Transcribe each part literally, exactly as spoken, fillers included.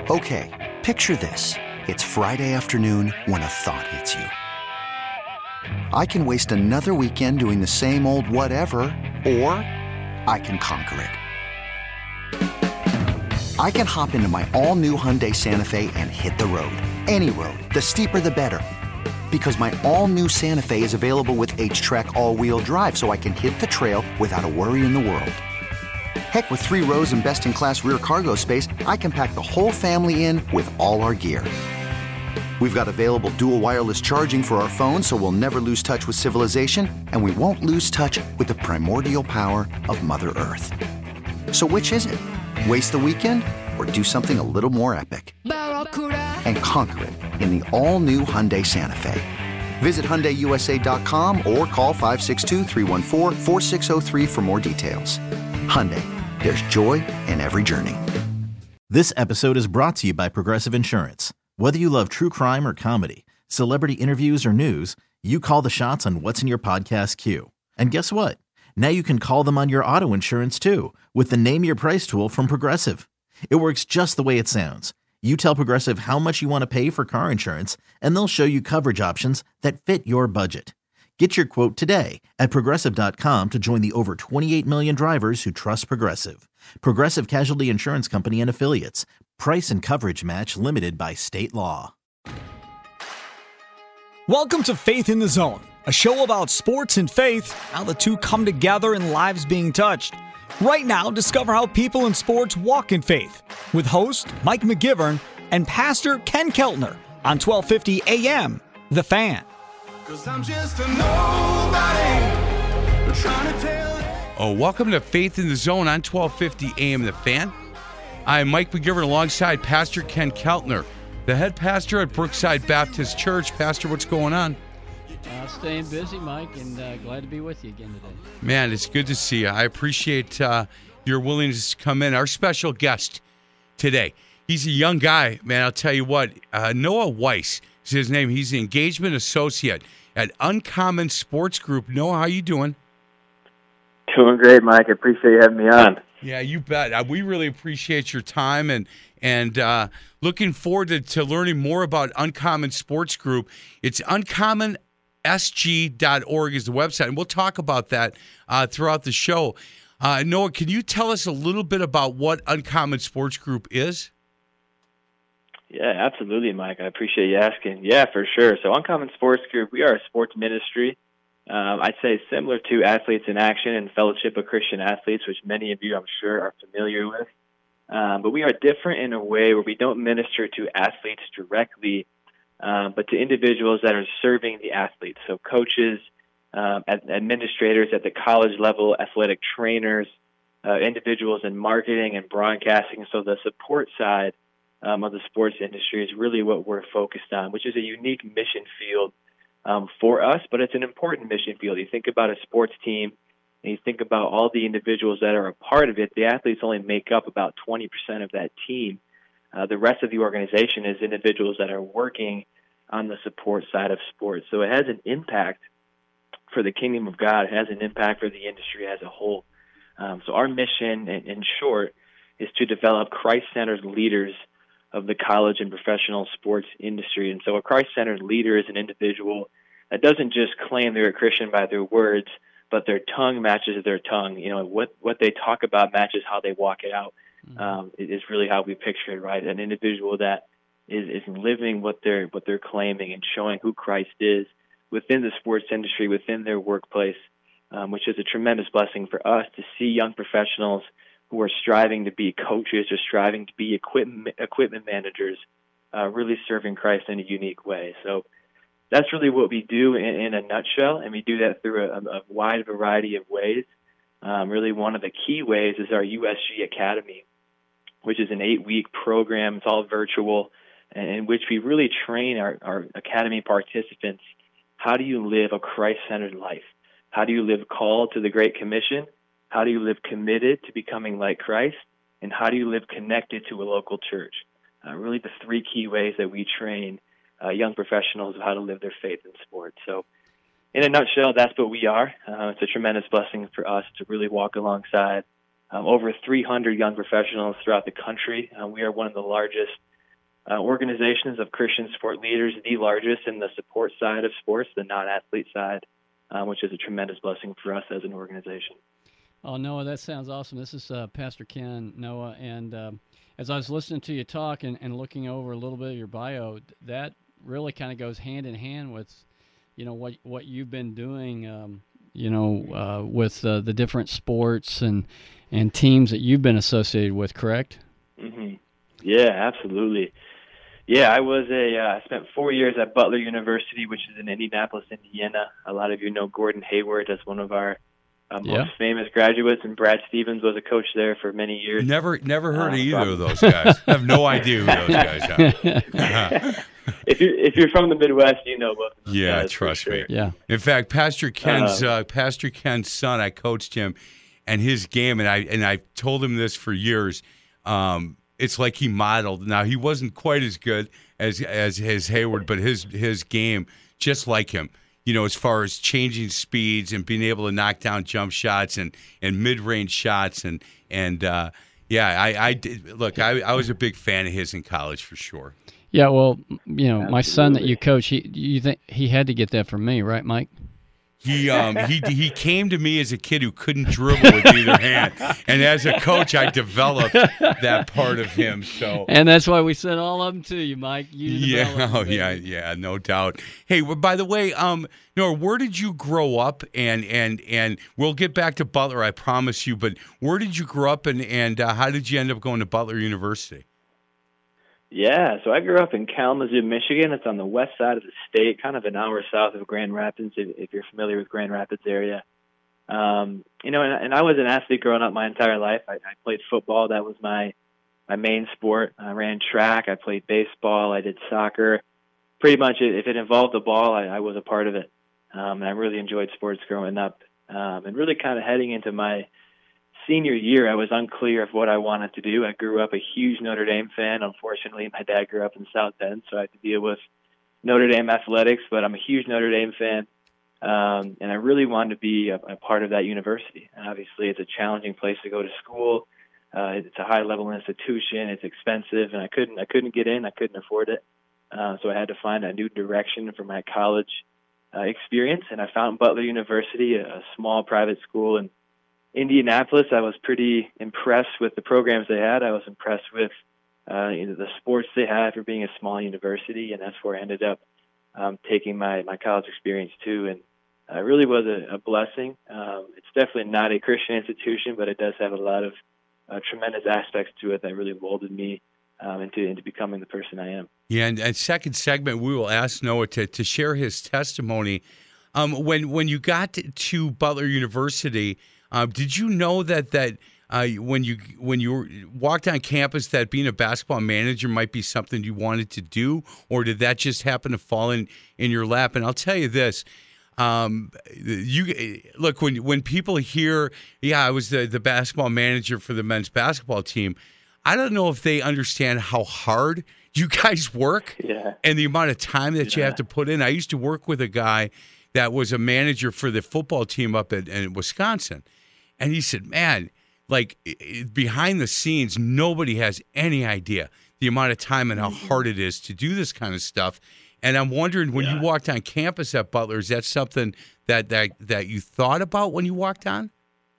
Okay, picture this. It's Friday afternoon when a thought hits you. I can waste another weekend doing the same old whatever, or I can conquer it. I can hop into my all-new Hyundai Santa Fe and hit the road. Any road. The steeper, the better. Because my all-new Santa Fe is available with H-Track all-wheel drive, so I can hit the trail without a worry in the world. Heck, with three rows and best-in-class rear cargo space, I can pack the whole family in with all our gear. We've got available dual wireless charging for our phones, so we'll never lose touch with civilization, and we won't lose touch with the primordial power of Mother Earth. So which is it? Waste the weekend or do something a little more epic? And conquer it in the all-new Hyundai Santa Fe. Visit Hyundai U S A dot com or call five six two, three one four, four six zero three for more details. Hyundai, there's joy in every journey. This episode is brought to you by Progressive Insurance. Whether you love true crime or comedy, celebrity interviews or news, you call the shots on what's in your podcast queue. And guess what? Now you can call them on your auto insurance too with the Name Your Price tool from Progressive. It works just the way it sounds. You tell Progressive how much you want to pay for car insurance, and they'll show you coverage options that fit your budget. Get your quote today at Progressive dot com to join the over twenty-eight million drivers who trust Progressive. Progressive Casualty Insurance Company and Affiliates. Price and coverage match limited by state law. Welcome to Faith in the Zone, a show about sports and faith, how the two come together and lives being touched. Right now, discover how people in sports walk in faith with host Mike McGivern and Pastor Ken Keltner on twelve fifty A M, The Fan. I'm just a nobody, trying to tell... Oh, welcome to Faith in the Zone on twelve fifty A M, The Fan. I'm Mike McGivern alongside Pastor Ken Keltner, the head pastor at Brookside Baptist Church. Pastor, what's going on? Uh, staying busy, Mike, and uh, glad to be with you again today. Man, it's good to see you. I appreciate uh, your willingness to come in. Our special guest today, he's a young guy, man. I'll tell you what, uh, Noah Weiss is his name. He's the engagement associate at Uncommon Sports Group. Noah, how you doing? Doing great, Mike. I appreciate you having me on. Yeah, you bet. Uh, we really appreciate your time and and uh, looking forward to, to learning more about Uncommon Sports Group. It's uncommon s g dot org is the website, and we'll talk about that uh, throughout the show. Uh, Noah, can you tell us a little bit about what Uncommon Sports Group is? Yeah, absolutely, Mike. I appreciate you asking. Yeah, for sure. So Uncommon Sports Group, we are a sports ministry. Um, I'd say similar to Athletes in Action and Fellowship of Christian Athletes, which many of you, I'm sure, are familiar with. Um, but we are different in a way where we don't minister to athletes directly, um, but to individuals that are serving the athletes. So coaches, um, administrators at the college level, athletic trainers, uh, individuals in marketing and broadcasting. So the support side um, of the sports industry is really what we're focused on, which is a unique mission field Um, for us, but it's an important mission field. You think about a sports team, and you think about all the individuals that are a part of it. The athletes only make up about twenty percent of that team. Uh, the rest of the organization is individuals that are working on the support side of sports. So it has an impact for the kingdom of God. It has an impact for the industry as a whole. Um, so our mission, in, in short, is to develop Christ-centered leaders of the college and professional sports industry. And so a Christ-centered leader is an individual that doesn't just claim they're a Christian by their words, but their tongue matches their tongue. You know, what, what they talk about matches how they walk it out. Mm-hmm. Um, it is really how we picture it, right? An individual that is, is living what they're, what they're claiming and showing who Christ is within the sports industry, within their workplace, um, which is a tremendous blessing for us to see young professionals who are striving to be coaches or striving to be equipment equipment managers, uh, really serving Christ in a unique way. So that's really what we do in, in a nutshell, and we do that through a, a wide variety of ways. Um, really one of the key ways is our U S G Academy, which is an eight-week program. It's all virtual, in which we really train our, our Academy participants. How do you live a Christ-centered life? How do you live called to the Great Commission? How do you live committed to becoming like Christ? And how do you live connected to a local church? Uh, really the three key ways that we train uh, young professionals of how to live their faith in sports. So in a nutshell, that's what we are. Uh, it's a tremendous blessing for us to really walk alongside um, over three hundred young professionals throughout the country. Uh, we are one of the largest uh, organizations of Christian sport leaders, the largest in the support side of sports, the non-athlete side, uh, which is a tremendous blessing for us as an organization. Oh, Noah, that sounds awesome. This is uh, Pastor Ken, Noah, and um, as I was listening to you talk and, and looking over a little bit of your bio, that really kind of goes hand in hand with, you know, what what you've been doing, um, you know, uh, with uh, the different sports and and teams that you've been associated with, correct? Mm-hmm. Yeah, absolutely. Yeah, I was a. Uh, I spent four years at Butler University, which is in Indianapolis, Indiana. A lot of you know Gordon Hayward as one of our uh, most Yeah. famous graduates, and Brad Stevens was a coach there for many years. Never, never heard Uh, of either from- of those guys. I have no idea who those guys are. If you're if you're from the Midwest, you know both of those Yeah, guys, for trust sure. me. Yeah. In fact, Pastor Ken's Um, uh, Pastor Ken's son, I coached him, and his game, and I and I told him this for years. Um, it's like he modeled. Now he wasn't quite as good as as his Hayward, but his his game just like him. You know, as far as changing speeds and being able to knock down jump shots and and mid range shots and and uh, yeah, I I did look. I I was a big fan of his in college for sure. Yeah, well, you know, my son that Absolutely. you coach, he you think he had to get that from me, right, Mike? He um he he came to me as a kid who couldn't dribble with either hand, and as a coach, I developed that part of him. So And that's why we sent all of them to you, Mike. You yeah, developed oh them, yeah, baby. yeah, no doubt. Hey, well, by the way, um, Nora, where did you grow up? And and and we'll get back to Butler, I promise you. But where did you grow up, and and uh, how did you end up going to Butler University? Yeah, so I grew up in Kalamazoo, Michigan. It's on the west side of the state, kind of an hour south of Grand Rapids, if, if you're familiar with Grand Rapids area. Um, you know, and, and I was an athlete growing up my entire life. I, I played football. That was my my main sport. I ran track. I played baseball. I did soccer. Pretty much, if it involved the ball, I, I was a part of it. Um, and I really enjoyed sports growing up. Um, and really kind of heading into my senior year, I was unclear of what I wanted to do. I grew up a huge Notre Dame fan. Unfortunately, my dad grew up in South Bend, so I had to deal with Notre Dame athletics, but I'm a huge Notre Dame fan. Um, and I really wanted to be a, a part of that university. And obviously, it's a challenging place to go to school. Uh, it's a high-level institution. It's expensive, and I couldn't I couldn't get in. I couldn't afford it. Uh, so I had to find a new direction for my college uh, experience, and I found Butler University, a, a small private school in Indianapolis. I was pretty impressed with the programs they had. I was impressed with uh, you know, the sports they had for being a small university, and that's where I ended up um, taking my, my college experience to. And uh, it really was a, a blessing. Um, it's definitely not a Christian institution, but it does have a lot of uh, tremendous aspects to it that really molded me um, into into becoming the person I am. Yeah, and, and second segment, we will ask Noah to, to share his testimony. Um, when when you got to, to Butler University, uh, did you know that that uh, when you when you were, walked on campus that being a basketball manager might be something you wanted to do, or did that just happen to fall in, in your lap? And I'll tell you this. Um, you look when when people hear, yeah, I was the, the basketball manager for the men's basketball team. I don't know if they understand how hard you guys work Yeah. and the amount of time that you Yeah. have to put in. I used to work with a guy that was a manager for the football team up in, in Wisconsin, and he said, "Man, like i- i- behind the scenes, nobody has any idea the amount of time and how hard it is to do this kind of stuff." And I'm wondering, when you Yeah. walked on campus at Butler, is that something that, that that you thought about when you walked on?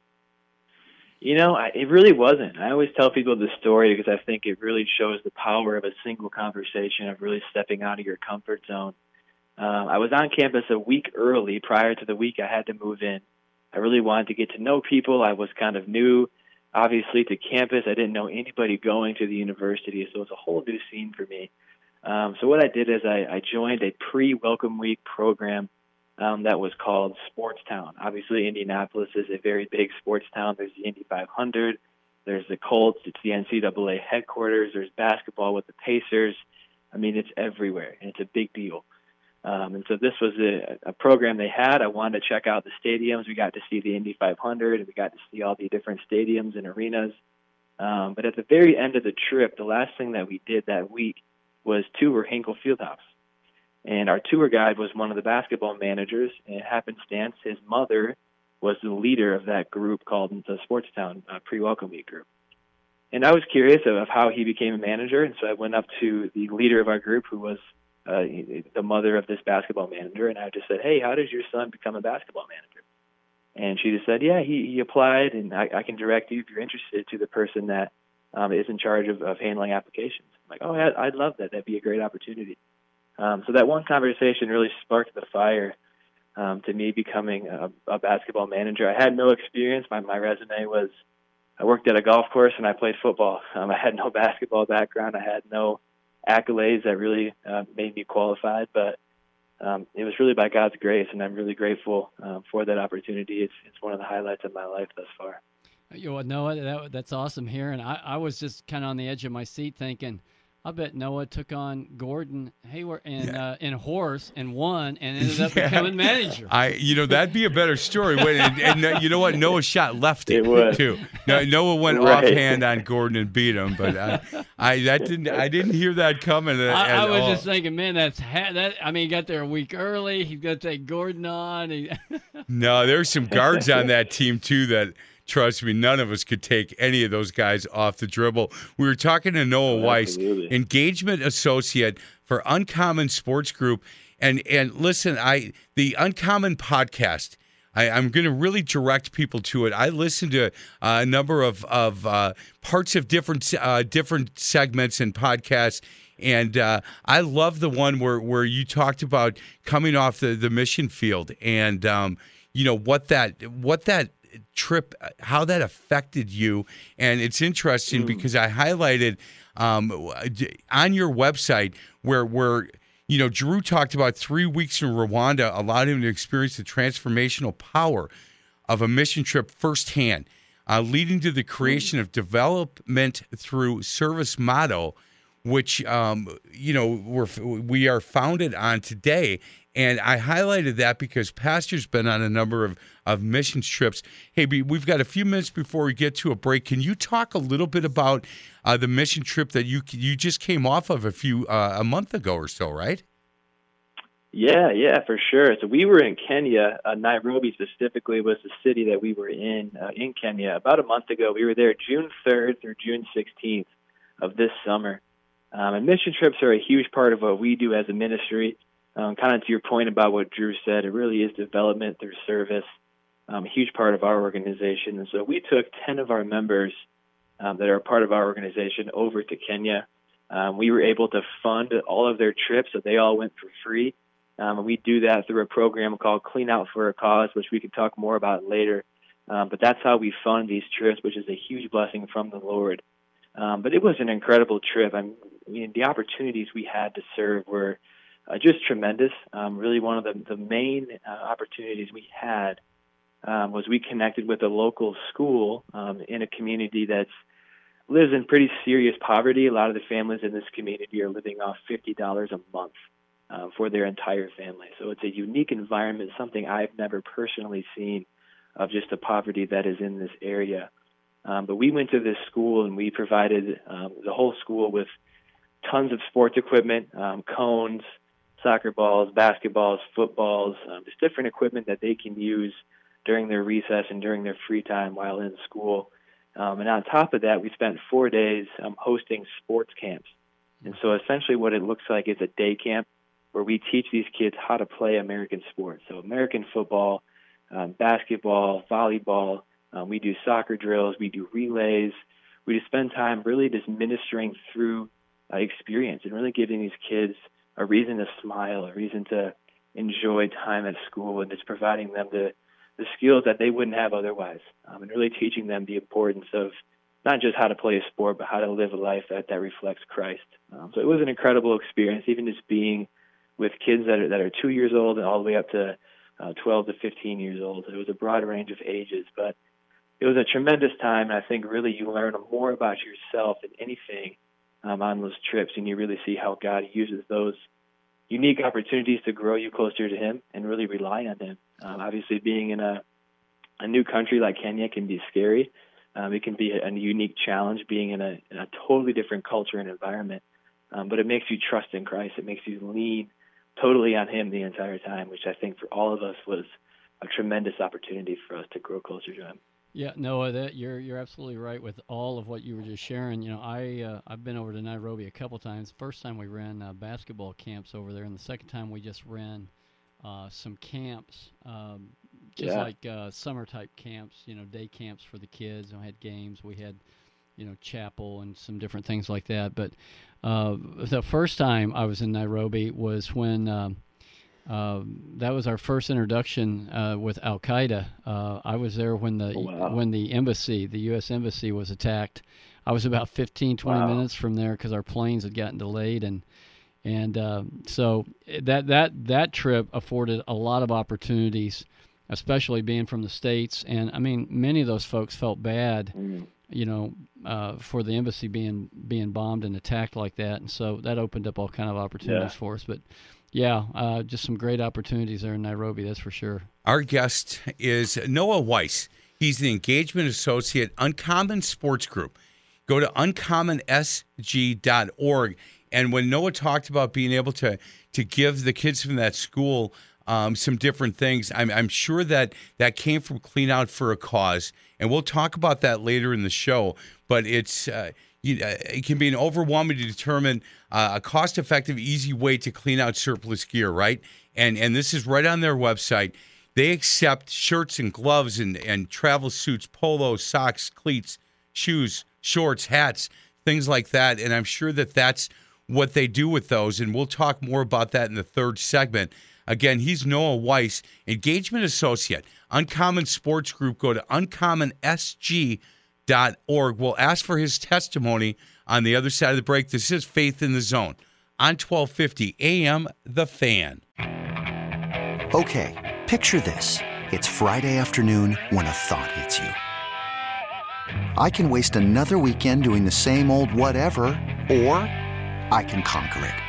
You know, I, it really wasn't. I always tell people this story because I think it really shows the power of a single conversation, of really stepping out of your comfort zone. Um, I was on campus a week early prior to the week I had to move in. I really wanted to get to know people. I was kind of new, obviously, to campus. I didn't know anybody going to the university, so it was a whole new scene for me. Um, so what I did is I, I joined a pre-welcome week program um, that was called Sports Town. Obviously, Indianapolis is a very big sports town. There's the Indy five hundred. There's the Colts. It's the N C double A headquarters. There's basketball with the Pacers. I mean, it's everywhere, and it's a big deal. Um, and so this was a, a program they had. I wanted to check out the stadiums. We got to see the Indy five hundred, and we got to see all the different stadiums and arenas. Um, but at the very end of the trip, the last thing that we did that week was tour Hinkle Fieldhouse. And our tour guide was one of the basketball managers, and happenstance, his mother was the leader of that group called the Sports Town uh, Pre-Welcome Week group. and I was curious of, of how he became a manager, and so I went up to the leader of our group, who was uh, the mother of this basketball manager, and I just said, "Hey, how does your son become a basketball manager?" And she just said, "Yeah, he, he applied, and I, I can direct you if you're interested to the person that um, is in charge of, of handling applications." I'm like, "Oh, I'd, I'd love that. That'd be a great opportunity." Um, so that one conversation really sparked the fire um, to me becoming a, a basketball manager. I had no experience. My my resume was, I worked at a golf course and I played football. Um, I had no basketball background. I had no accolades that really uh, made me qualified, but um, it was really by God's grace, and I'm really grateful um, for that opportunity. It's it's one of the highlights of my life thus far. You know, Noah, that, that's awesome hearing. I, I was just kind of on the edge of my seat thinking, I bet Noah took on Gordon Hayward in Yeah. uh, in horse and won and ended up Yeah. becoming manager. I, you know, that'd be a better story. Wait, and, and uh, you know what? Noah shot lefty It would. too. No, Noah went Right. offhand on Gordon and beat him, but I, I that didn't I didn't hear that coming. At, I, I at was all. just thinking, man, that's ha- that. I mean, he got there a week early. He's going to take Gordon on. He, No, there's some guards on that team too that, trust me, none of us could take any of those guys off the dribble. We were talking to Noah Weiss, Absolutely. engagement associate for Uncommon Sports Group, and and listen, I the Uncommon podcast. I, I'm going to really direct people to it. I listened to uh, a number of of uh, parts of different uh, different segments and podcasts. And uh, I love the one where, where you talked about coming off the, the mission field and um, you know what that what that trip, how that affected you. And it's interesting Mm. because I highlighted um, on your website where where you know Drew talked about three weeks in Rwanda allowed him to experience the transformational power of a mission trip firsthand, uh, leading to the creation of development through service motto, which um, you know we're we are founded on today. And I highlighted that because Pastor's been on a number of, of missions trips. Hey, B, we've got a few minutes before we get to a break. Can you talk a little bit about uh, the mission trip that you you just came off of a few uh, a month ago or so, right? Yeah, yeah, for sure. So we were in Kenya. Uh, Nairobi specifically was the city that we were in uh, in Kenya about a month ago. We were there June third through June sixteenth of this summer. Um, and mission trips are a huge part of what we do as a ministry. Um, kind of to your point about what Drew said, it really is development through service, um, a huge part of our organization. And so we took ten of our members um, that are a part of our organization over to Kenya. Um, we were able to fund all of their trips, so they all went for free. Um, and we do that through a program called Clean Out for a Cause, which we can talk more about later. Um, but that's how we fund these trips, which is a huge blessing from the Lord. Um, but it was an incredible trip. I mean, the opportunities we had to serve were uh, just tremendous. Um, really, one of the, the main uh, opportunities we had um, was we connected with a local school um, in a community that's lives in pretty serious poverty. A lot of the families in this community are living off fifty dollars a month uh, for their entire family. So it's a unique environment, something I've never personally seen of just the poverty that is in this area. Um, but we went to this school and we provided um, the whole school with tons of sports equipment, um, cones, soccer balls, basketballs, footballs, um, just different equipment that they can use during their recess and during their free time while in school. Um, and on top of that, we spent four days um, hosting sports camps. And so essentially what it looks like is a day camp where we teach these kids how to play American sports. So American football, um, basketball, volleyball. Um, we do soccer drills. We do relays. We just spend time really just ministering through uh, experience and really giving these kids a reason to smile, a reason to enjoy time at school, and just providing them the, the skills that they wouldn't have otherwise, um, and really teaching them the importance of not just how to play a sport, but how to live a life that, that reflects Christ. Um, so it was an incredible experience, even just being with kids that are, that are two years old and all the way up to uh, twelve to fifteen years old. It was a broad range of ages, but it was a tremendous time, and I think really you learn more about yourself than anything um, on those trips, and you really see how God uses those unique opportunities to grow you closer to Him and really rely on Him. Um, obviously, being in a, a new country like Kenya can be scary. Um, it can be a, a unique challenge being in a, in a totally different culture and environment, um, but it makes you trust in Christ. It makes you lean totally on Him the entire time, which I think for all of us was a tremendous opportunity for us to grow closer to Him. Yeah, Noah, that you're you're absolutely right with all of what you were just sharing. You know, I uh, I've been over to Nairobi a couple times. First time we ran uh, basketball camps over there, and the second time we just ran uh, some camps, um, just Yeah. like uh, summer type camps. You know, day camps for the kids. And we had games. We had, you know, chapel and some different things like that. But uh, the first time I was in Nairobi was when. Um, Uh, that was our first introduction uh, with Al Qaeda. Uh, I was there when the Oh, wow. when the embassy, the U S embassy, was attacked. I was about fifteen, twenty Wow. minutes from there because our planes had gotten delayed, and and uh, so that that that trip afforded a lot of opportunities, especially being from the States. And I mean, many of those folks felt bad, Mm. you know, uh, for the embassy being being bombed and attacked like that, and so that opened up all kind of opportunities Yeah. for us. But yeah, uh, just some great opportunities there in Nairobi, that's for sure. Our guest is Noah Weiss. He's the engagement associate, Uncommon Sports Group. Go to uncommon s g dot org. And when Noah talked about being able to to give the kids from that school um, some different things, I'm, I'm sure that that came from Clean Out for a Cause. And we'll talk about that later in the show. But it's uh, you, uh, it can be an overwhelming to determine uh, a cost-effective, easy way to clean out surplus gear, right? And and this is right on their website. They accept shirts and gloves and, and travel suits, polos, socks, cleats, shoes, shorts, hats, things like that. And I'm sure that that's what they do with those. And we'll talk more about that in the third segment. Again, he's Noah Weiss, engagement associate, Uncommon Sports Group. Go to uncommon s g dot org. We'll ask for his testimony on the other side of the break. This is Faith in the Zone on twelve fifty A M The Fan. Okay, picture this. It's Friday afternoon when a thought hits you. I can waste another weekend doing the same old whatever, or I can conquer it.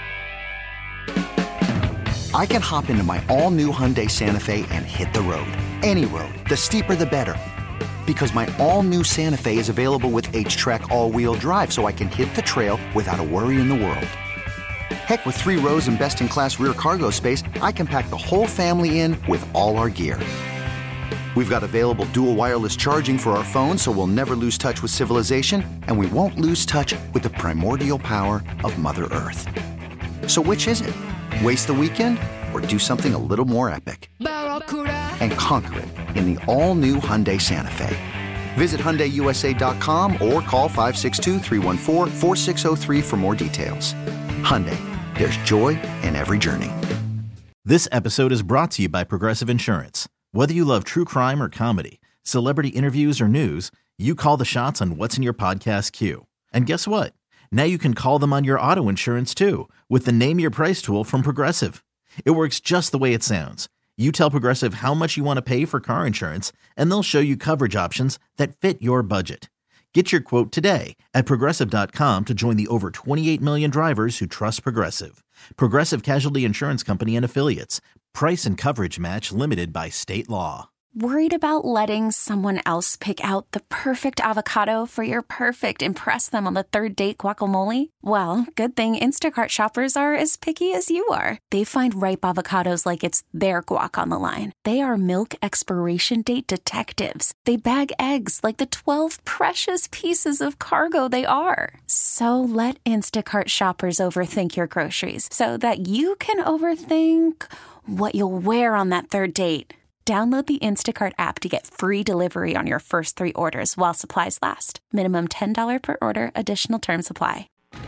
I can hop into my all-new Hyundai Santa Fe and hit the road. Any road. The steeper, the better. Because my all-new Santa Fe is available with H-Track all-wheel drive, so I can hit the trail without a worry in the world. Heck, with three rows and best-in-class rear cargo space, I can pack the whole family in with all our gear. We've got available dual wireless charging for our phones, so we'll never lose touch with civilization, and we won't lose touch with the primordial power of Mother Earth. So which is it? Waste the weekend or do something a little more epic? And conquer it in the all-new Hyundai Santa Fe. Visit Hyundai U S A dot com or call five six two, three one four, four six zero three for more details. Hyundai, there's joy in every journey. This episode is brought to you by Progressive Insurance. Whether you love true crime or comedy, celebrity interviews or news, you call the shots on what's in your podcast queue. And guess what? Now you can call them on your auto insurance too with the Name Your Price tool from Progressive. It works just the way it sounds. You tell Progressive how much you want to pay for car insurance, and they'll show you coverage options that fit your budget. Get your quote today at Progressive dot com to join the over twenty-eight million drivers who trust Progressive. Progressive Casualty Insurance Company and Affiliates. Price and coverage match limited by state law. Worried about letting someone else pick out the perfect avocado for your perfect impress them on the third date guacamole? Well, good thing Instacart shoppers are as picky as you are. They find ripe avocados like it's their guac on the line. They are milk expiration date detectives. They bag eggs like the twelve precious pieces of cargo they are. So let Instacart shoppers overthink your groceries so that you can overthink what you'll wear on that third date. Download the Instacart app to get free delivery on your first three orders while supplies last. Minimum ten dollars per order. Additional terms apply.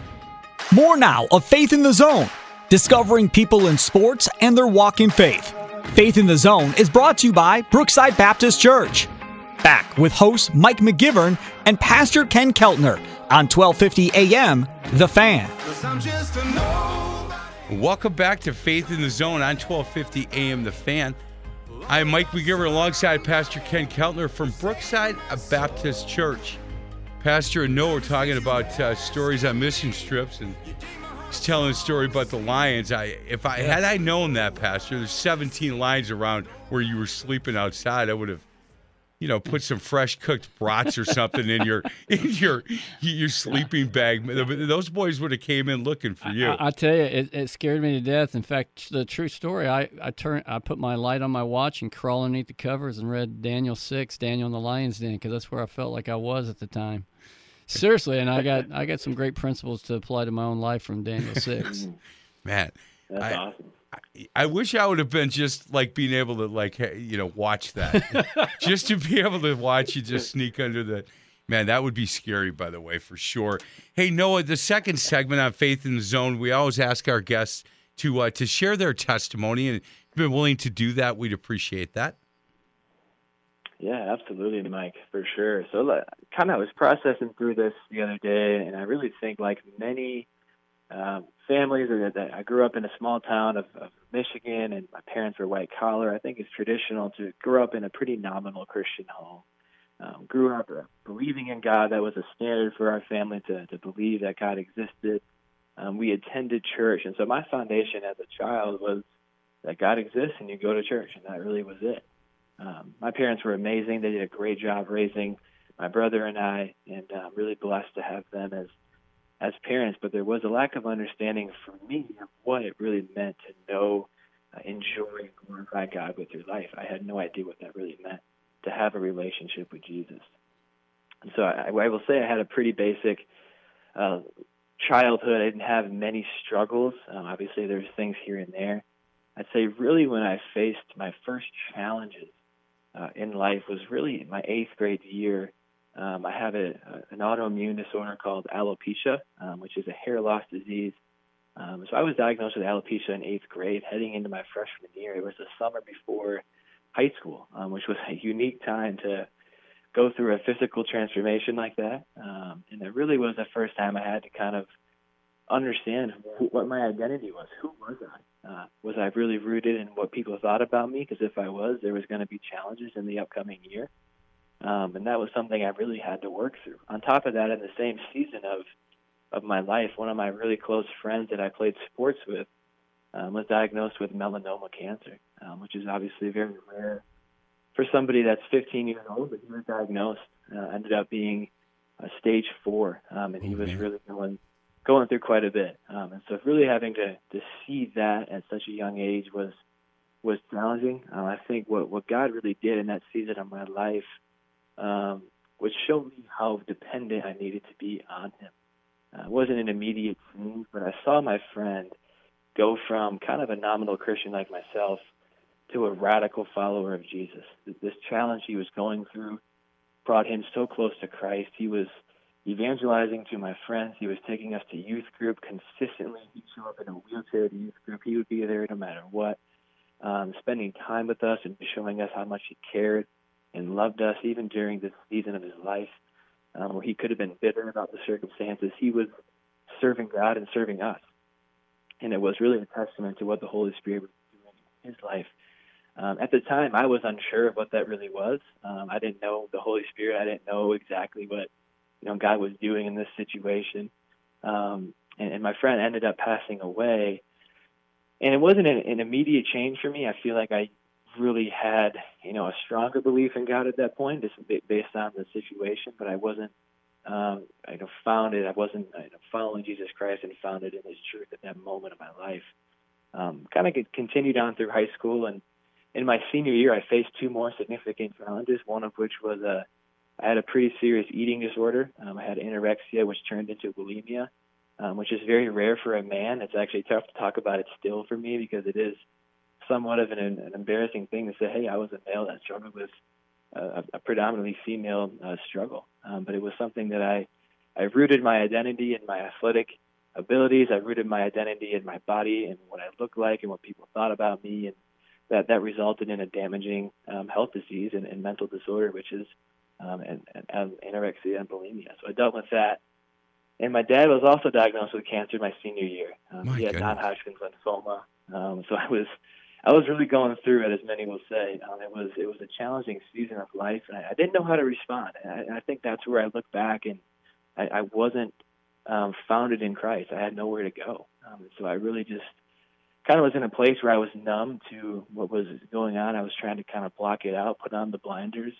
More now of Faith in the Zone, discovering people in sports and their walk in faith. Faith in the Zone is brought to you by Brookside Baptist Church. Back with host Mike McGivern and Pastor Ken Keltner on twelve fifty A M The Fan. 'Cause I'm just a nobody. Welcome back to Faith in the Zone on twelve fifty A M The Fan. I'm Mike McGivern alongside Pastor Ken Keltner from Brookside Baptist Church. Pastor and Noah were talking about uh, stories on mission trips, and he's telling a story about the lions. I, if I had I known that, Pastor, there's seventeen lions around where you were sleeping outside, I would have you know, put some fresh cooked brats or something in your in your your sleeping bag. Those boys would have came in looking for you. I, I tell you, it, it scared me to death. In fact, the true story, I I turned, I put my light on my watch and crawled underneath the covers and read Daniel six, Daniel in the Lion's Den, because that's where I felt like I was at the time. Seriously, and I got I got some great principles to apply to my own life from Daniel six. Man, That's I, awesome. I, I wish I would have been just like being able to like hey, you know watch that, just to be able to watch you just sneak under the. Man, that would be scary, by the way, for sure. Hey, Noah, the second segment on Faith in the Zone, we always ask our guests to uh, to share their testimony, and if you've been willing to do that, we'd appreciate that. Yeah, absolutely, Mike, for sure. So like, kind of I was processing through this the other day, and I really think like many um, families that, that I grew up in a small town of, of Michigan, and my parents were white collar. I think it's traditional to grow up in a pretty nominal Christian home. Um, grew up uh, believing in God. That was a standard for our family to, to believe that God existed. Um, we attended church, and so my foundation as a child was that God exists and you go to church, and that really was it. Um, my parents were amazing. They did a great job raising my brother and I, and uh, I'm really blessed to have them as as parents. But there was a lack of understanding for me of what it really meant to know, uh, enjoy, and glorify God with your life. I had no idea what that really meant, to have a relationship with Jesus. And so I, I will say I had a pretty basic uh, childhood. I didn't have many struggles. Um, obviously, there's things here and there. I'd say really when I faced my first challenges uh, in life was really my eighth grade year. Um, I have a, a, an autoimmune disorder called alopecia, um, which is a hair loss disease. Um, so I was diagnosed with alopecia in eighth grade, heading into my freshman year. It was the summer before high school, um, which was a unique time to go through a physical transformation like that. Um, and it really was the first time I had to kind of understand who, what my identity was. Who was I? Uh, was I really rooted in what people thought about me? Because if I was, there was going to be challenges in the upcoming year. Um, and that was something I really had to work through. On top of that, in the same season of, of my life, one of my really close friends that I played sports with um, was diagnosed with melanoma cancer, um, which is obviously very rare for somebody that's fifteen years old, but he was diagnosed, uh, ended up being uh, stage four, um, and he was really going going through quite a bit. Um, and so really having to, to see that at such a young age was was challenging. Uh, I think what, what God really did in that season of my life um, was show me how dependent I needed to be on him. Uh, it wasn't an immediate change, but I saw my friend go from kind of a nominal Christian like myself to a radical follower of Jesus. This challenge he was going through brought him so close to Christ. He was evangelizing to my friends. He was taking us to youth group consistently. He'd show up in a wheelchair to youth group. He would be there no matter what, um, spending time with us and showing us how much he cared and loved us, even during this season of his life um, where he could have been bitter about the circumstances. He was serving God and serving us. And it was really a testament to what the Holy Spirit was doing in his life. Um, at the time, I was unsure of what that really was. Um, I didn't know the Holy Spirit. I didn't know exactly what you know God was doing in this situation. Um, and, and my friend ended up passing away. And it wasn't an, an immediate change for me. I feel like I really had, you know, a stronger belief in God at that point, just based on the situation. But I wasn't, um, I know, founded. I wasn't you know, following Jesus Christ and founded in His truth at that moment of my life. Um, kind of continued on through high school, and in my senior year, I faced two more significant challenges. One of which was a, I had a pretty serious eating disorder. Um, I had anorexia, which turned into bulimia, um, which is very rare for a man. It's actually tough to talk about it still for me because it is somewhat of an, an embarrassing thing to say, hey, I was a male that struggled with a, a predominantly female uh, struggle. Um, but it was something that I, I rooted my identity in my athletic abilities. I rooted my identity in my body and what I looked like and what people thought about me. And that, that resulted in a damaging um, health disease and, and mental disorder, which is um, and, and anorexia and bulimia. So I dealt with that. And my dad was also diagnosed with cancer my senior year. Um, he had non-Hodgkin's lymphoma. Um, so I was I was really going through it, as many will say. Um, it was it was a challenging season of life, and I, I didn't know how to respond. And I, I think that's where I look back, and I, I wasn't um, founded in Christ. I had nowhere to go. Um, so I really just kind of was in a place where I was numb to what was going on. I was trying to kind of block it out, put on the blinders,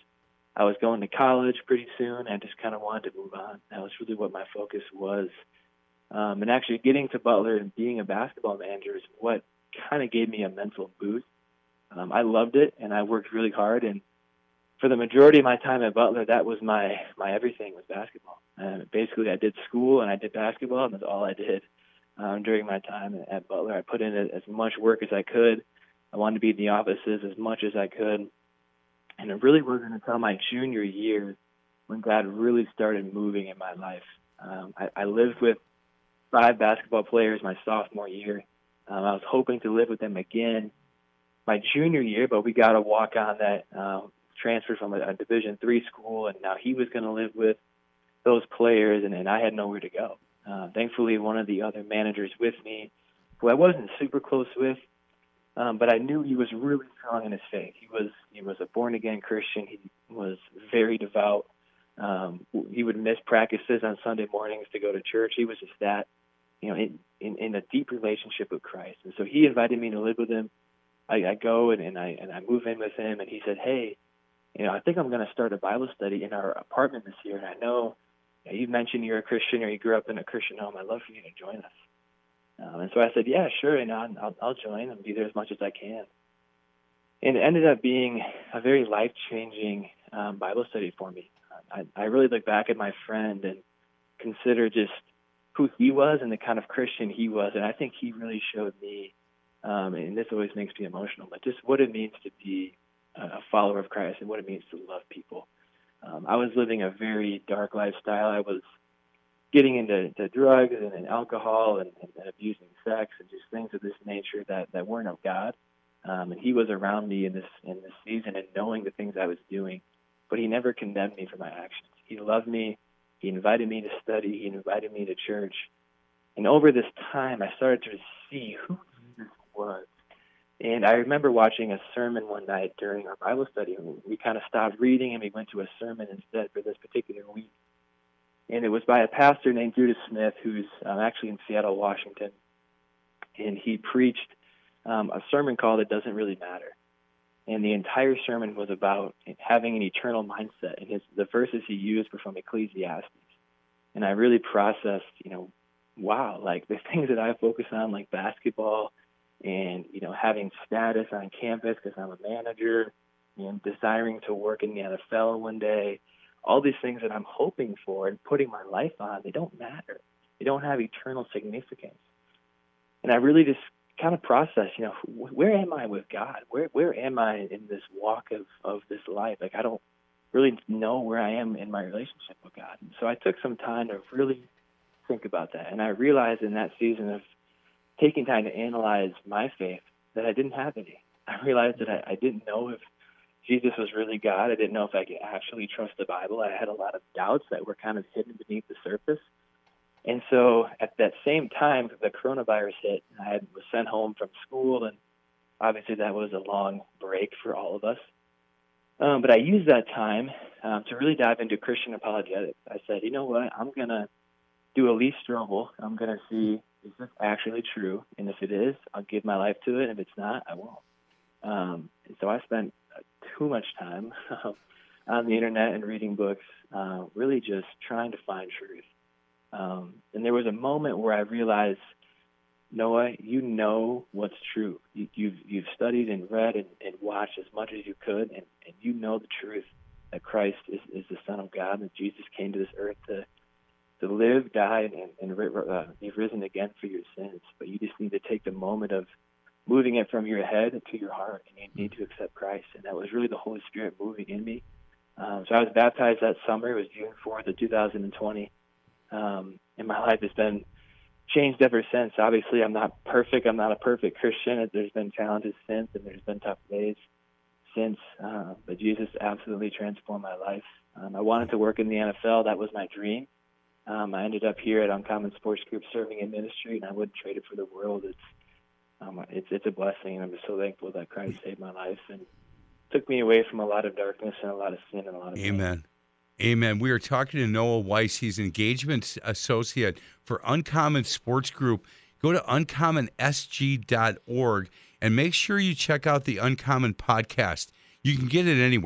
I was going to college pretty soon. I just kind of wanted to move on. That was really what my focus was. Um, and actually getting to Butler and being a basketball manager is what kind of gave me a mental boost. Um, I loved it, and I worked really hard. And for the majority of my time at Butler, that was my, my everything was basketball. And basically, I did school and I did basketball, and that's all I did um, during my time at Butler. I put in as much work as I could. I wanted to be in the offices as much as I could. And it really wasn't until my junior year when God really started moving in my life. Um, I, I lived with five basketball players my sophomore year. Um, I was hoping to live with them again my junior year, but we got a walk on that um, transferred from a, a Division three school, and now he was going to live with those players, and, and I had nowhere to go. Uh, thankfully, one of the other managers with me, who I wasn't super close with, Um, but I knew he was really strong in his faith. He was he was a born-again Christian. He was very devout. Um, he would miss practices on Sunday mornings to go to church. He was just that, you know, in, in, in a deep relationship with Christ. And so he invited me to live with him. I, I go and, and I and I move in with him, and he said, "Hey, you know, I think I'm going to start a Bible study in our apartment this year. And I know you know, you mentioned you're a Christian or you grew up in a Christian home. I'd love for you to join us." Um, and so I said, yeah, sure, and I'll, I'll, I'll join and be there as much as I can. And it ended up being a very life-changing um, Bible study for me. I, I really look back at my friend and consider just who he was and the kind of Christian he was, and I think he really showed me, um, and this always makes me emotional, but just what it means to be a follower of Christ and what it means to love people. Um, I was living a very dark lifestyle. I was getting into to drugs and, and alcohol and, and, and abusing sex and just things of this nature that, that weren't of God. Um, and he was around me in this in this season and knowing the things I was doing, but he never condemned me for my actions. He loved me. He invited me to study. He invited me to church. And over this time, I started to see who Jesus was. And I remember watching a sermon one night during our Bible study. We kind of stopped reading and we went to a sermon instead for this particular week. And it was by a pastor named Judas Smith, who's um, actually in Seattle, Washington. And he preached um, a sermon called It Doesn't Really Matter. And the entire sermon was about having an eternal mindset. And his, the verses he used were from Ecclesiastes. And I really processed, you know, wow, like the things that I focus on, like basketball and, you know, having status on campus because I'm a manager and desiring to work in the N F L one day. All these things that I'm hoping for and putting my life on, they don't matter. They don't have eternal significance. And I really just kind of process, you know, where am I with God? Where where am I in this walk of, of this life? Like, I don't really know where I am in my relationship with God. And so I took some time to really think about that. And I realized in that season of taking time to analyze my faith that I didn't have any. I realized that I, I didn't know if Jesus was really God. I didn't know if I could actually trust the Bible. I had a lot of doubts that were kind of hidden beneath the surface. And so at that same time, the coronavirus hit. I had, was sent home from school, and obviously that was a long break for all of us. Um, but I used that time um, to really dive into Christian apologetics. I said, you know what, I'm going to do a Lee Strobel. I'm going to see, is this actually true? And if it is, I'll give my life to it. And if it's not, I won't. Um, and so I spent too much time on the internet and reading books, uh, really just trying to find truth. Um, and there was a moment where I realized, Noah, you know what's true. You, you've you've studied and read and, and watched as much as you could, and, and you know the truth that Christ is, is the Son of God, and that Jesus came to this earth to to live, die, and, and uh, be risen again for your sins. But you just need to take the moment of moving it from your head to your heart, and you need to accept Christ. And that was really the Holy Spirit moving in me. Um, so I was baptized that summer. It was June fourth of two thousand twenty. Um, and my life has been changed ever since. Obviously, I'm not perfect. I'm not a perfect Christian. There's been challenges since, and there's been tough days since. Uh, but Jesus absolutely transformed my life. Um, I wanted to work in the N F L. That was my dream. Um, I ended up here at Uncommon Sports Group serving in ministry, and I wouldn't trade it for the world. It's Um, it's it's a blessing, and I'm just so thankful that Christ saved my life and took me away from a lot of darkness and a lot of sin and a lot of pain. Amen. Amen. We are talking to Noah Weiss. He's engagement associate for Uncommon Sports Group. Go to uncommon s g dot org and make sure you check out the Uncommon podcast. You can get it anywhere.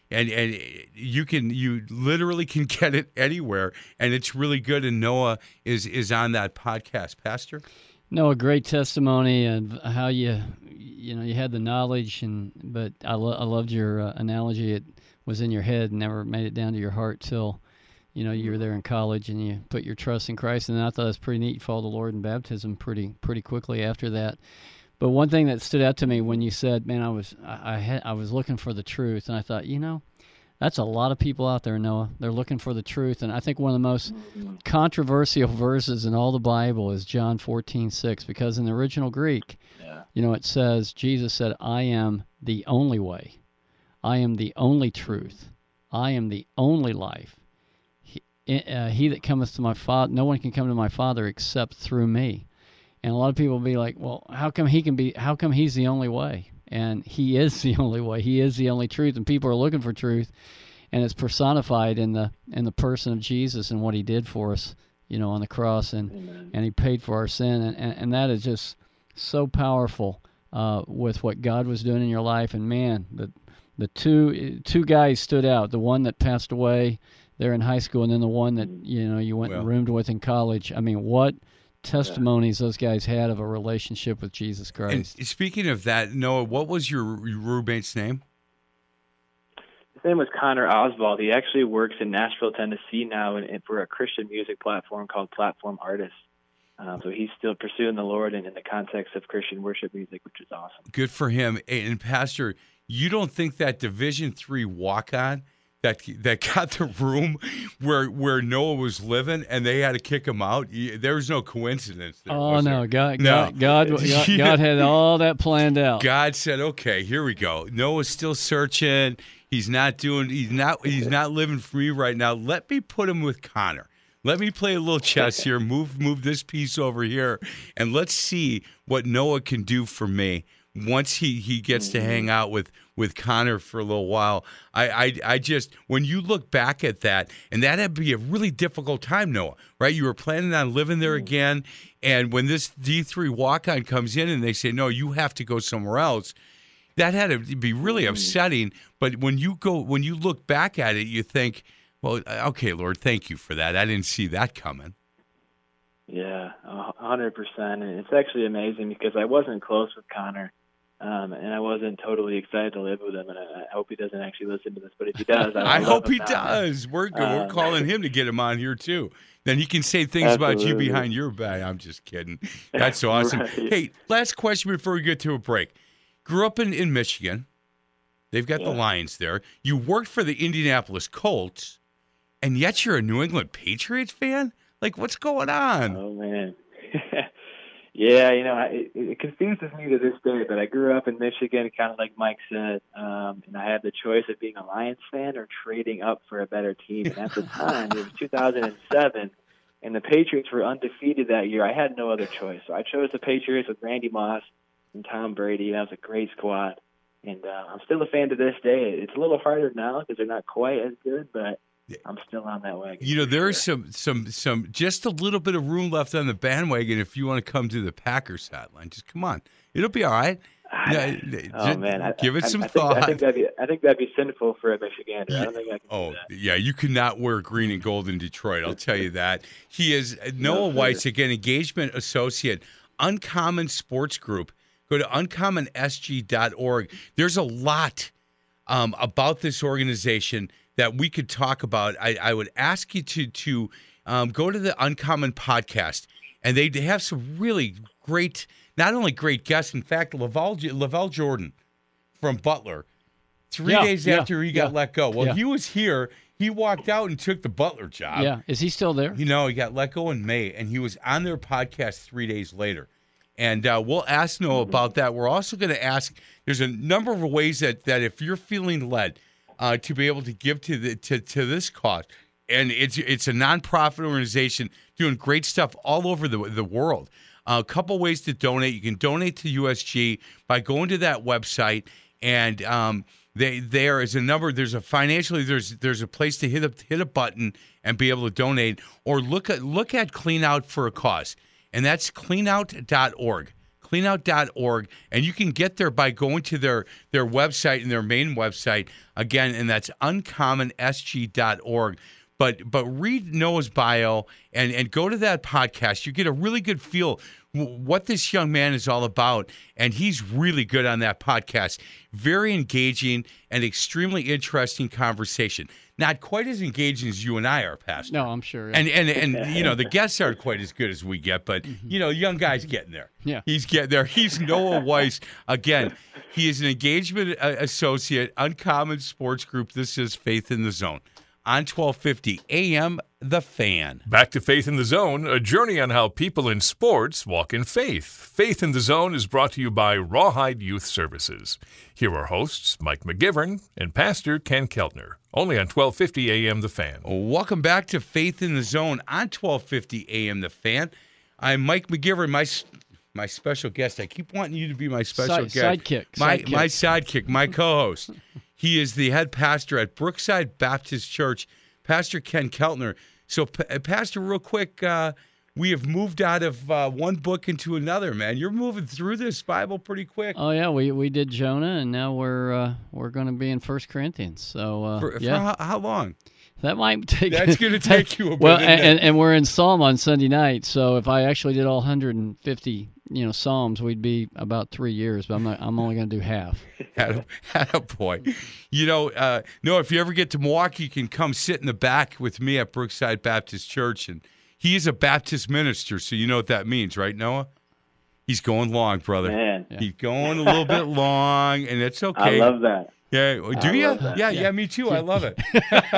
and and you can you literally can get it anywhere, and it's really good. And Noah is is on that podcast, Pastor. No, a great testimony of how you, you know, you had the knowledge, and but I, lo- I loved your uh, analogy. It was in your head and never made it down to your heart till, you know, you were there in college and you put your trust in Christ. And I thought it was pretty neat. You followed the Lord in baptism pretty pretty quickly after that. But one thing that stood out to me when you said, "Man, I was I, I had I was looking for the truth," and I thought, you know, that's a lot of people out there, Noah. They're looking for the truth. And I think one of the most controversial verses in all the Bible is John fourteen six, because in the original Greek, yeah. you know, it says, Jesus said, "I am the only way. I am the only truth. I am the only life. He, uh, he that cometh to my Father, no one can come to my Father except through me." And a lot of people will be like, well, how come he can be, how come he's the only way? And he is the only way. He is the only truth. And people are looking for truth. And it's personified in the in the person of Jesus and what he did for us, you know, on the cross. And, Amen. and he paid for our sin. And, and, and that is just so powerful uh, with what God was doing in your life. And, man, the the two two guys stood out. The one that passed away there in high school, and then the one that, you know, you went well, and roomed with in college. I mean, what testimonies yeah. those guys had of a relationship with Jesus Christ. And speaking of that, Noah, what was your, your roommate's name? His name was Connor Oswald. He actually works in Nashville, Tennessee now and, and for a Christian music platform called Platform Artists. Um, so he's still pursuing the Lord and in the context of Christian worship music, which is awesome. Good for him. And Pastor, you don't think that Division three walk-on that that got the room where where Noah was living, and they had to kick him out? There was no coincidence there, Oh, no. There? God, no. God, God, God, God had all that planned out. God said, okay, here we go. Noah's still searching. He's not doing, he's not, he's not living for me right now. Let me put him with Connor. Let me play a little chess here, move move this piece over here, and let's see what Noah can do for me once he, he gets to hang out with, with Connor for a little while. I, I I just, when you look back at that, and that'd be a really difficult time, Noah, right? You were planning on living there again, and when this D three walk-on comes in and they say, no, you have to go somewhere else, that had to be really upsetting. But when you go, when you look back at it, you think, well, okay, Lord, thank you for that. I didn't see that coming. Yeah, one hundred percent. And it's actually amazing because I wasn't close with Connor, um, and I wasn't totally excited to live with him. And I, I hope he doesn't actually listen to this. But if he does, I, I hope he now. does. We're um, we're calling him to get him on here too. Then he can say things absolutely. about you behind your back. I'm just kidding. That's awesome. Right. Hey, last question before we get to a break. Grew up in, in Michigan. They've got yeah. the Lions there. You worked for the Indianapolis Colts, and yet you're a New England Patriots fan? Like, what's going on? Oh, man. yeah, you know, it, it confuses me to this day, but I grew up in Michigan, kind of like Mike said, um, and I had the choice of being a Lions fan or trading up for a better team. And at the time, it was two thousand seven, and the Patriots were undefeated that year. I had no other choice. So I chose the Patriots with Randy Moss and Tom Brady. That was a great squad. And uh, I'm still a fan to this day. It's a little harder now because they're not quite as good, but I'm still on that wagon. You know, there's sure. some, some, some, just a little bit of room left on the bandwagon if you want to come to the Packers hotline. Just come on. It'll be all right. I, oh, man. I, give it I, some I thought. Think, I, think that'd be, I think that'd be sinful for a Michigander. I don't think I can oh, do that. yeah. You cannot wear green and gold in Detroit. I'll tell you that. He is Noah Weitz, again, engagement associate, Uncommon Sports Group. Go to uncommon s g dot org. There's a lot um, about this organization that we could talk about. I, I would ask you to to um, go to the Uncommon podcast, and they, they have some really great, not only great guests. In fact, Lavelle, Lavelle Jordan from Butler, three yeah, days yeah, after he yeah. got let go. Well, yeah. he was here. He walked out and took the Butler job. Yeah, is he still there? You know, he got let go in May, and he was on their podcast three days later. And uh, we'll ask Noah about that. We're also going to ask, there's a number of ways that, that if you're feeling led uh, to be able to give to the to, to this cause, and it's it's a nonprofit organization doing great stuff all over the, the world. Uh, a couple ways to donate. You can donate to U S G by going to that website, and um, they there is a number. There's a financially there's there's a place to hit a hit a button and be able to donate, or look at look at Clean Out for a Cause. And that's clean out dot org. clean out dot org, and you can get there by going to their, their website and their main website, again, and that's uncommon s g dot org. But but read Noah's bio and, and go to that podcast. You get a really good feel w- what this young man is all about, and he's really good on that podcast. Very engaging and extremely interesting conversation. Not quite as engaging as you and I are, Pastor. No, I'm sure. And and and you know the guests aren't quite as good as we get, but you know, young guy's getting there. Yeah, he's getting there. He's Noah Weiss. Again, he is an engagement uh, associate, Uncommon Sports Group. This is Faith in the Zone on twelve fifty A M The Fan. Back to Faith in the Zone, a journey on how people in sports walk in faith. Faith in the Zone is brought to you by Rawhide Youth Services. Here are hosts Mike McGivern and Pastor Ken Keltner, only on twelve fifty A M The Fan. Welcome back to Faith in the Zone on twelve fifty A M The Fan. I'm Mike McGivern, my my special guest. I keep wanting you to be my special Side, guest. Sidekick. My, sidekick. my sidekick, my co-host. He is the head pastor at Brookside Baptist Church, Pastor Ken Keltner. So, P- Pastor, real quick, uh, we have moved out of uh, one book into another, man. You're moving through this Bible pretty quick. Oh yeah, we we did Jonah, and now we're uh, we're going to be in First Corinthians. So uh, for, for yeah, how, how long? that might take. That's going to take you a bit. Well, isn't and, it? and and we're in Psalm on Sunday night. So if I actually did all one hundred fifty, you know, Psalms, we'd be about three years. But I'm not, I'm only going to do half. Had a boy. You know, uh, no, if you ever get to Milwaukee, you can come sit in the back with me at Brookside Baptist Church. And he is a Baptist minister, so you know what that means, right, Noah? He's going long, brother. Man. Yeah. He's going a little bit long, and it's I okay. love that. Yeah, do I you? love that. Yeah, yeah, me too. I love it.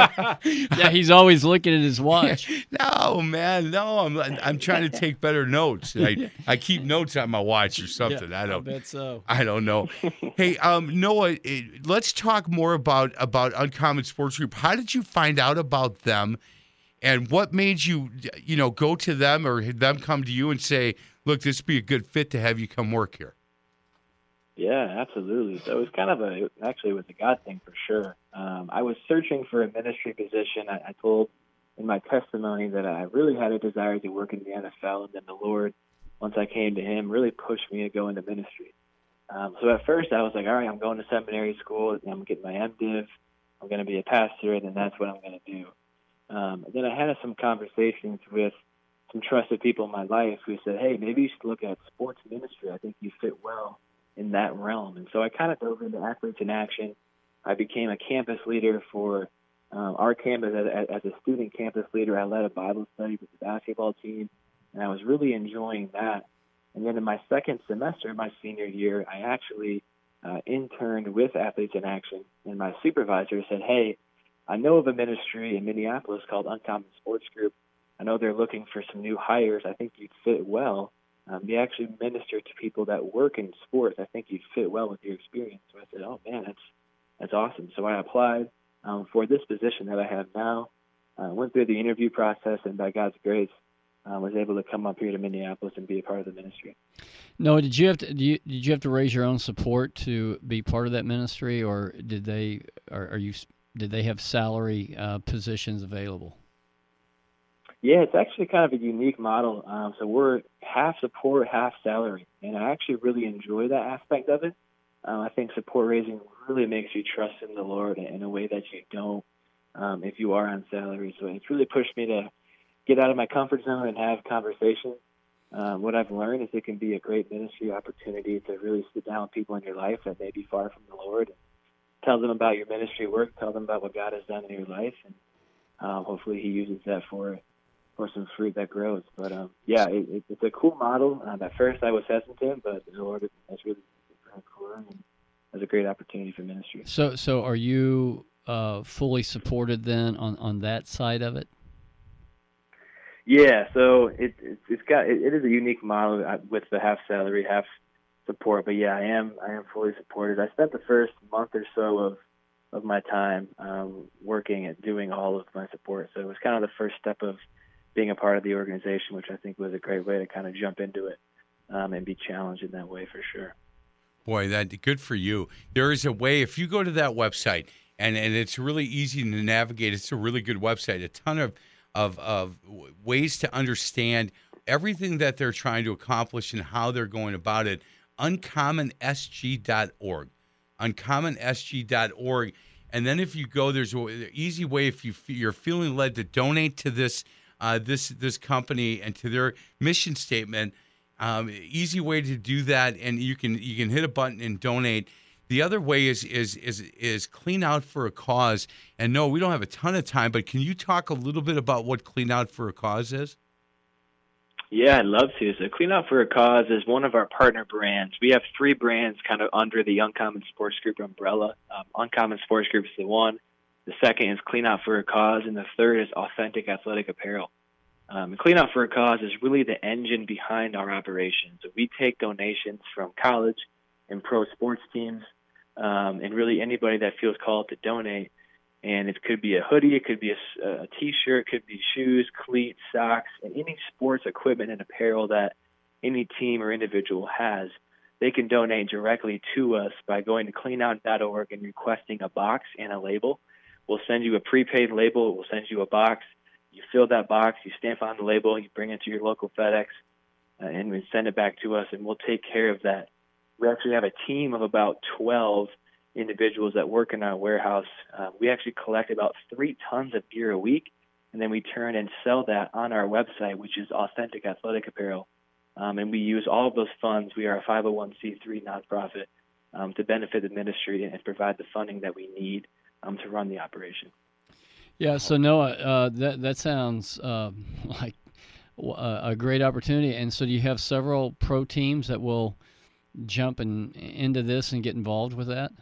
Yeah, he's always looking at his watch. No, man, no. I'm I'm trying to take better notes. I I keep notes on my watch or something. Yeah, I don't. I bet so. I don't know. Hey, um, Noah, eh, let's talk more about about Uncommon Sports Group. How did you find out about them, and what made you, you know, go to them or them come to you and say, "Look, this would be a good fit to have you come work here"? Yeah, absolutely. So it was kind of a, actually it was a God thing for sure. Um, I was searching for a ministry position. I, I told in my testimony that I really had a desire to work in the N F L, and then the Lord, once I came to Him, really pushed me to go into ministry. Um, so at first I was like, all right, I'm going to seminary school, I'm getting my MDiv, I'm going to be a pastor, and then that's what I'm going to do. Um, and then I had some conversations with some trusted people in my life who said, hey, maybe you should look at sports ministry. I think you fit well in that realm. And so I kind of dove into Athletes in Action. I became a campus leader for um, our campus. As, as a student campus leader, I led a Bible study with the basketball team, and I was really enjoying that. And then in my second semester, my senior year, I actually uh, interned with Athletes in Action, and my supervisor said, hey, I know of a ministry in Minneapolis called Uncommon Sports Group. I know they're looking for some new hires. I think you'd fit well. Um, they actually minister to people that work in sports. I think you'd fit well with your experience. So I said, oh, man, that's that's awesome. So I applied um, for this position that I have now. I uh, went through the interview process, and by God's grace, I uh, was able to come up here to Minneapolis and be a part of the ministry. Noah, did you have to did you, did you have to raise your own support to be part of that ministry, or did they are, are you did they have salary uh, positions available? Yeah, it's actually kind of a unique model. Um, so we're half support, half salary, and I actually really enjoy that aspect of it. Um, I think support raising really makes you trust in the Lord in a way that you don't um, if you are on salary. So it's really pushed me to get out of my comfort zone and have conversations. Um, what I've learned is it can be a great ministry opportunity to really sit down with people in your life that may be far from the Lord and tell them about your ministry work, tell them about what God has done in your life, and um, hopefully He uses that for for some fruit that grows. But um, yeah, it, it, it's a cool model. Um, at first I was hesitant, but the Lord has really cool and has a great opportunity for ministry. So, so are you uh, fully supported then on, on that side of it? Yeah, so it, it it's got it, it is a unique model with the half salary, half support. But yeah, I am I am fully supported. I spent the first month or so of of my time um, working at doing all of my support. So it was kind of the first step of being a part of the organization, which I think was a great way to kind of jump into it um, and be challenged in that way for sure. Boy, that good for you. There is a way, if you go to that website, and, and it's really easy to navigate. It's a really good website. A ton of, of, of ways to understand everything that they're trying to accomplish and how they're going about it, uncommon s g dot org. uncommon s g dot org. And then if you go, there's an easy way if you, you're feeling led to donate to this uh, this this company and to their mission statement. Um, easy way to do that, and you can you can hit a button and donate. The other way is is is is Clean Out for a Cause. And no, we don't have a ton of time, but can you talk a little bit about what Clean Out for a Cause is? Yeah, I'd love to. So Clean Out for a Cause is one of our partner brands. We have three brands kind of under the Uncommon Sports Group umbrella. Um, Uncommon Sports Group is the one. The second is Clean Out for a Cause, and the third is Authentic Athletic Apparel. Um, Clean Out for a Cause is really the engine behind our operation. So we take donations from college and pro sports teams, um, and really anybody that feels called to donate. And it could be a hoodie, it could be a, a T-shirt, it could be shoes, cleats, socks, and any sports equipment and apparel that any team or individual has. They can donate directly to us by going to clean out dot org and requesting a box and a label. We'll send you a prepaid label. We'll send you a box. You fill that box, you stamp on the label, you bring it to your local FedEx, uh, and we send it back to us, and we'll take care of that. We actually have a team of about twelve individuals that work in our warehouse. Uh, we actually collect about three tons of gear a week, and then we turn and sell that on our website, which is Authentic Athletic Apparel. Um, and we use all of those funds. We are a five oh one c three nonprofit um, to benefit the ministry and provide the funding that we need um, to run the operation. Yeah, so Noah, uh, that that sounds uh, like a great opportunity. And so do you have several pro teams that will jump in, into this and get involved with that?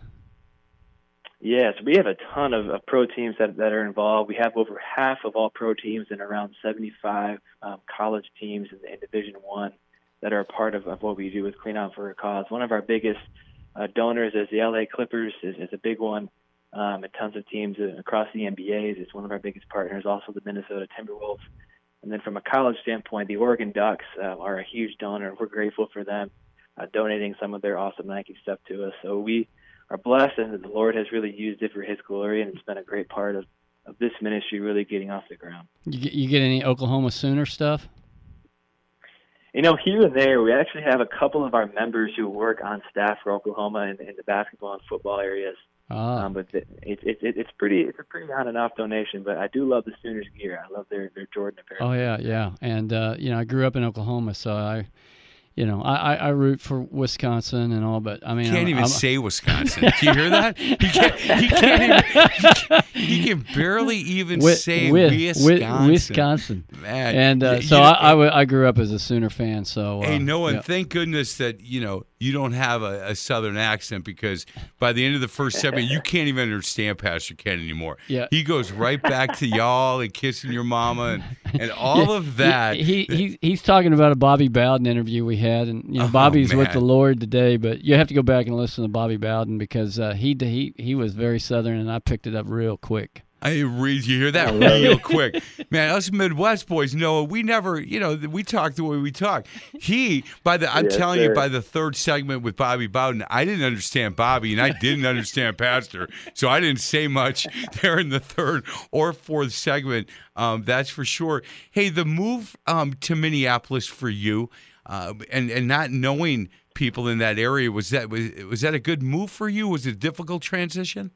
Yes, we have a ton of, of pro teams that, that are involved. We have over half of all pro teams and around seventy-five um, college teams in, in Division One that are a part of, of what we do with Clean Out for a Cause. One of our biggest uh, donors is the L A Clippers, is, is a big one, um, and tons of teams across the N B As. It's one of our biggest partners, also the Minnesota Timberwolves. And then from a college standpoint, the Oregon Ducks uh, are a huge donor. We're grateful for them uh, donating some of their awesome Nike stuff to us. So we are blessed, and the Lord has really used it for His glory, and it's been a great part of, of this ministry really getting off the ground. You get, you get any Oklahoma Sooner stuff? You know, here and there, we actually have a couple of our members who work on staff for Oklahoma in, in the basketball and football areas. Ah. Um, but it, it, it, it's pretty, it's a pretty on and off donation. But I do love the Sooners gear. I love their, their Jordan apparel. Oh yeah, yeah. And uh, you know, I grew up in Oklahoma, so I. You know, I, I root for Wisconsin and all, but I mean, He can't I'm, even I'm, say Wisconsin. Do you hear that? He can't. He can't even. He can, he can barely even Wi- say wi- Wisconsin. Wisconsin. Man, And uh, you- so you- I, I, w- I grew up as a Sooner fan. So uh, Hey, Noah, yeah. thank goodness that you know you don't have a, a Southern accent, because by the end of the first segment, you can't even understand Pastor Ken anymore. Yeah. He goes right back to y'all and kissing your mama and, and all Yeah, of that. He, he, he he's talking about a Bobby Bowden interview we had, and you know, Oh, Bobby's with man. the Lord today, but you have to go back and listen to Bobby Bowden because uh, he he he was very Southern, and I picked it up real quick. I read you hear that real quick, man. Us Midwest boys know we never, you know, we talk the way we talk. He by the, I'm Yes, telling you, sir. by the third segment with Bobby Bowden, I didn't understand Bobby, and I didn't understand Pastor, so I didn't say much there in the third or fourth segment. Um, that's for sure. Hey, the move um, to Minneapolis for you, uh, and and not knowing people in that area, was that was was that a good move for you? Was it a difficult transition?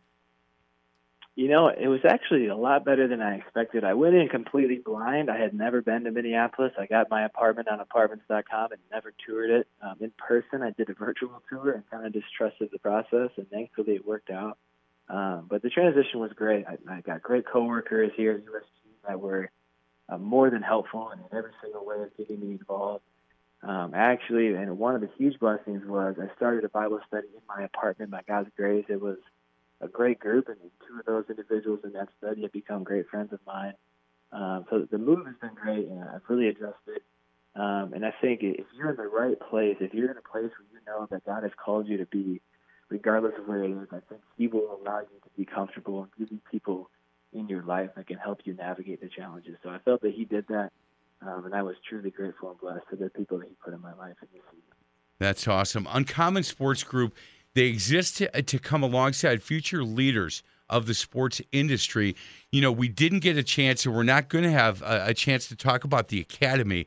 You know, it was actually a lot better than I expected. I went in completely blind. I had never been to Minneapolis. I got my apartment on apartments dot com and never toured it um, in person. I did a virtual tour and kind of distrusted the process, and thankfully it worked out. Um, but the transition was great. I, I got great coworkers here at U S G that were uh, more than helpful and in every single way of getting me involved. Um, actually, and one of the huge blessings was I started a Bible study in my apartment by God's grace. It was a great group, and two of those individuals in that study have become great friends of mine. Um, so the move has been great, and I've really adjusted. Um, and I think if you're in the right place, if you're in a place where you know that God has called you to be, regardless of where it is, I think He will allow you to be comfortable and give you people in your life that can help you navigate the challenges. So I felt that He did that, um, and I was truly grateful and blessed to the people that He put in my life in this season. That's awesome. Uncommon Sports Group, they exist to, to come alongside future leaders of the sports industry. You know, we didn't get a chance, and we're not going to have a, a chance to talk about the academy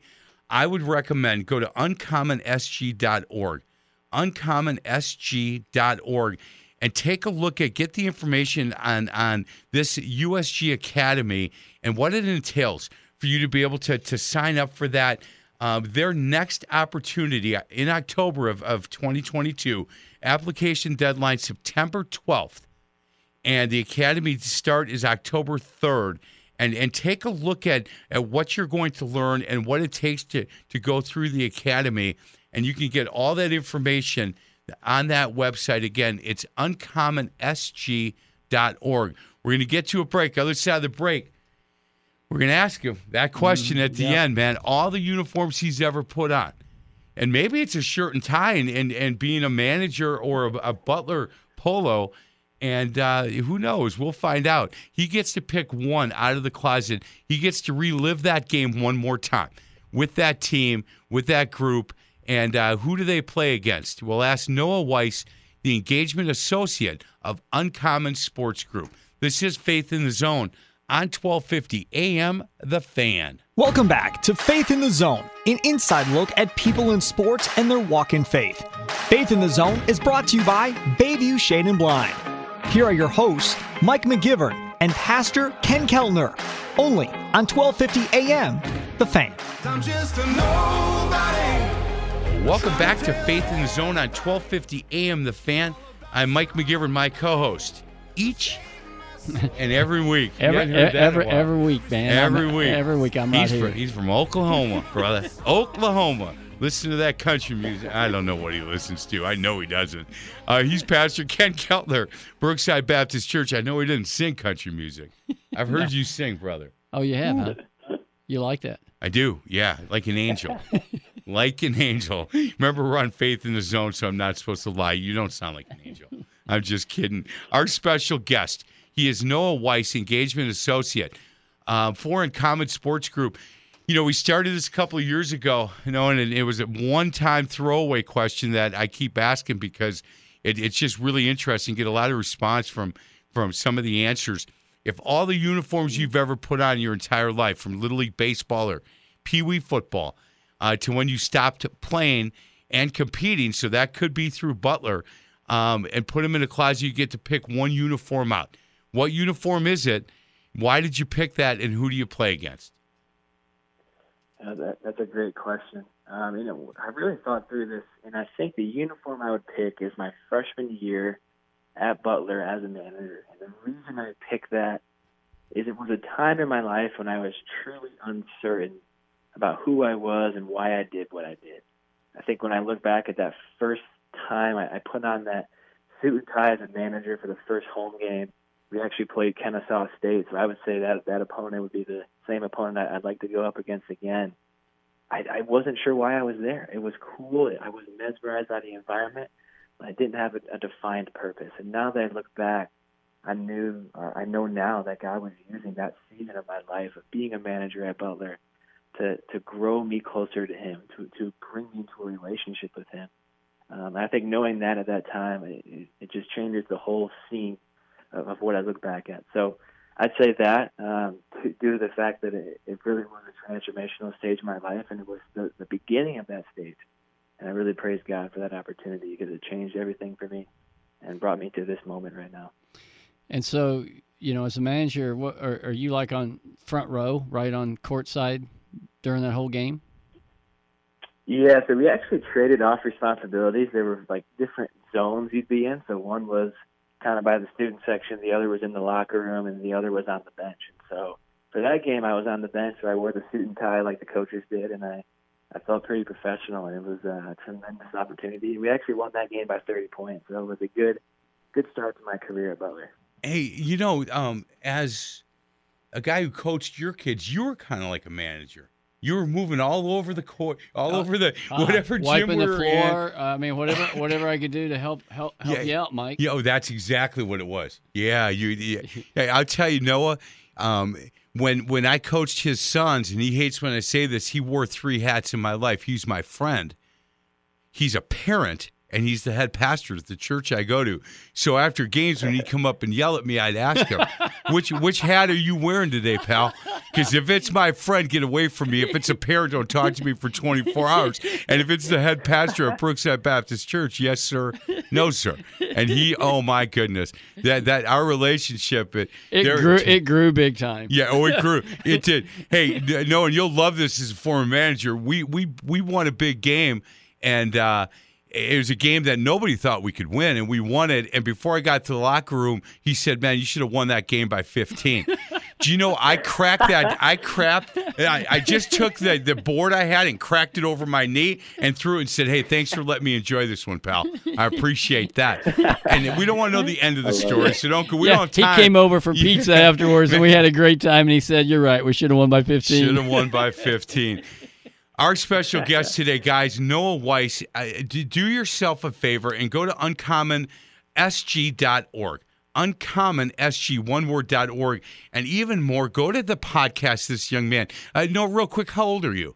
I would recommend go to uncommon s g dot org, uncommon s g dot org, and take a look at, get the information on, on this U S G Academy and what it entails for you to be able to, to sign up for that. Um, their next opportunity in October of, of twenty twenty-two, application deadline September twelfth, and the academy start is October third. And and take a look at, at what you're going to learn and what it takes to, to go through the academy. And you can get all that information on that website. Again, it's uncommon s g dot org. We're going to get to a break. Other side of the break, we're going to ask him that question at the yeah. end, man. All the uniforms he's ever put on. And maybe it's a shirt and tie and, and, and being a manager or a, a Butler polo. And uh, who knows? We'll find out. He gets to pick one out of the closet. He gets to relive that game one more time with that team, with that group. And uh, who do they play against? We'll ask Noah Weiss, the engagement associate of Uncommon Sports Group. This is Faith in the Zone on twelve fifty A M The Fan. Welcome back to Faith in the Zone, an inside look at people in sports and their walk in faith. Faith in the Zone is brought to you by Bayview Shade and Blind. Here are your hosts, Mike McGivern and Pastor Ken Keltner, only on twelve fifty A M The Fan. I'm just a nobody. Welcome back to Faith in the Zone on twelve fifty A M The Fan. I'm Mike McGivern, my co-host. Each and every week. Every every, every week, man. Every I'm, week. Every week I'm he's right from, here. He's from Oklahoma, brother. Oklahoma. Listen to that country music. I don't know what he listens to. I know he doesn't. Uh, he's Pastor Ken Keltner, Brookside Baptist Church. I know he didn't sing country music. I've heard you sing, brother. Oh, you have, huh? You like that? I do, yeah, like an angel. Like an angel. Remember, we're on Faith in the Zone, so I'm not supposed to lie. You don't sound like an angel. I'm just kidding. Our special guest, he is Noah Weiss, Engagement Associate uh, for Uncommon Sports Group. You know, we started this a couple of years ago, you know, and it was a one-time throwaway question that I keep asking because it, it's just really interesting. Get a lot of response from from some of the answers. If all the uniforms you've ever put on your entire life, from Little League Baseball or Pee Wee football uh, to when you stopped playing and competing, so that could be through Butler, um, and put them in a closet, you get to pick one uniform out. What uniform is it? Why did you pick that, and who do you play against? Uh, that, that's a great question. Um, you know, I really thought through this, and I think the uniform I would pick is my freshman year at Butler as a manager. And the reason I picked that is it was a time in my life when I was truly uncertain about who I was and why I did what I did. I think when I look back at that first time I, I put on that suit and tie as a manager for the first home game, we actually played Kennesaw State, so I would say that that opponent would be the same opponent I'd like to go up against again. I, I wasn't sure why I was there. It was cool. I was mesmerized by the environment, but I didn't have a, a defined purpose. And now that I look back, I knew, or I know now that God was using that season of my life of being a manager at Butler to to grow me closer to Him, to to bring me into a relationship with Him. Um, I think knowing that at that time, it, it just changes the whole scene of, of what I look back at. So I'd say that um, due to the fact that it, it really was a transformational stage in my life, and it was the, the beginning of that stage. And I really praise God for that opportunity because it changed everything for me and brought me to this moment right now. And so, you know, as a manager, what are, are you like on front row, right on courtside during that whole game? Yeah, so we actually traded off responsibilities. There were like different zones you'd be in. So one was kind of by the student section, the other was in the locker room, and the other was on the bench. And so for that game, I was on the bench, so I wore the suit and tie like the coaches did, and I, I felt pretty professional, and it was a tremendous opportunity. We actually won that game by thirty points, so it was a good good start to my career at Butler. Hey, you know, um, as a guy who coached your kids, you were kind of like a manager. You were moving all over the court, all uh, over the whatever uh, gym wiping we the were floor. in. Uh, I mean, whatever, whatever I could do to help help help yeah, you out, Mike. Yeah, oh, that's exactly what it was. Yeah, you. Yeah. Hey, I'll tell you, Noah. Um, when when I coached his sons, and he hates when I say this, he wore three hats in my life. He's my friend. He's a parent, and he's the head pastor at the church I go to. So after games, when he'd come up and yell at me, I'd ask him, which which hat are you wearing today, pal? Because if it's my friend, get away from me. If it's a parent, don't talk to me for twenty-four hours. And if it's the head pastor at Brookside Baptist Church, yes, sir, no, sir. And he, oh, my goodness, that that our relationship, it, it, grew, it grew big time. Yeah, oh, it grew. It did. Hey, no, and you'll love this as a former manager. We, we, we won a big game, and uh, it was a game that nobody thought we could win, and we won it. And before I got to the locker room, he said, "Man, you should have won that game by fifteen." Do you know I cracked that? I cracked. I, I just took the, the board I had and cracked it over my knee and threw it and said, "Hey, thanks for letting me enjoy this one, pal. I appreciate that." And we don't want to know the end of the story, so don't go. We yeah, don't have time. He came over for pizza afterwards, and we had a great time. And he said, "You're right. We should have won by fifteen." Should have won by fifteen. Our special guest today, guys, Noah Weiss. Uh, do yourself a favor and go to uncommon s g dot org. uncommon s g, one word, dot org. And even more, go to the podcast, this young man. Uh, no, real quick, how old are you?